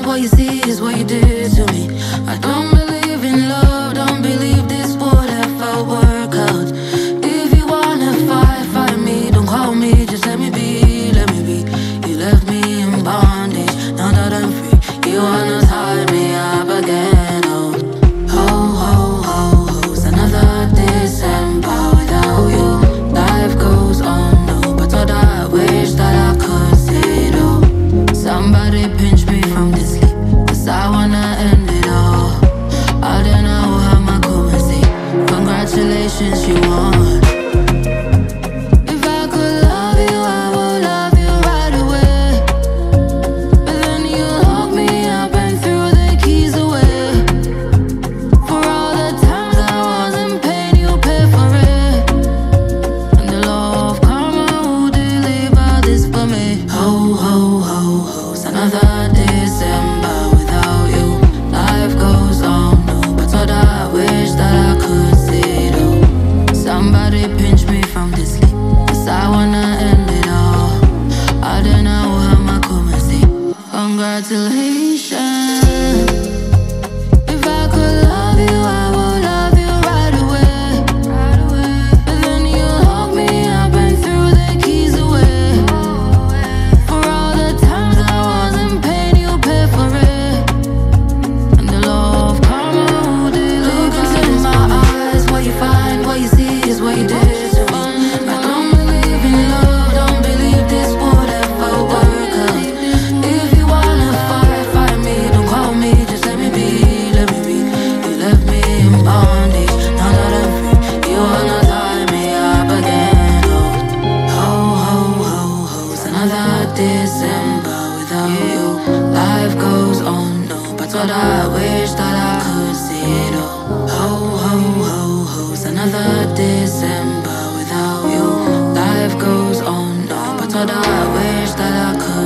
what you see is what you did to me. I don't believe in love, don't believe this would ever work out. If you wanna fight, fight me, don't call me, just let me be, let me be. You left me in bondage, now that I'm free, you wanna tie me up again. Oh, ho, ho, ho, ho's another December without you. Life goes on, no, but all I wish that I could say no. Somebody pinch me from this sleep, 'cause I wanna end it all. I don't know how my come say, congratulations, you won. If I could love you, I would love you right away. But then you locked me up and threw the keys away. For all the times I was in pain, you paid for it. And the law of karma will deliver this for me. Ho, ho, ho, ho's another December without you. Life goes on, no, but all I wish that I could say no. Somebody pinch me from this sleep, 'cause I wanna end it all. I don't know how my come say, congratulations. If I could love you, I would love you right away. But then you locked me up and threw the keys away. For all the times I was in pain, you paid for it. And the law of karma will deliver. Look into my eyes, what you find, what you see is what you did to me. I don't believe in love, don't believe this would ever work out. If you wanna fight, fight me, don't call me, just let me be, let me be. You left me in bondage, now that I'm free, you wanna tie me up again. Oh, ho, ho, ho, ho's another December without you. Life goes on, no, but what I wish that I could see it all. Ho, ho, ho, ho's another December without you. Life goes on, no, but what I wish that I could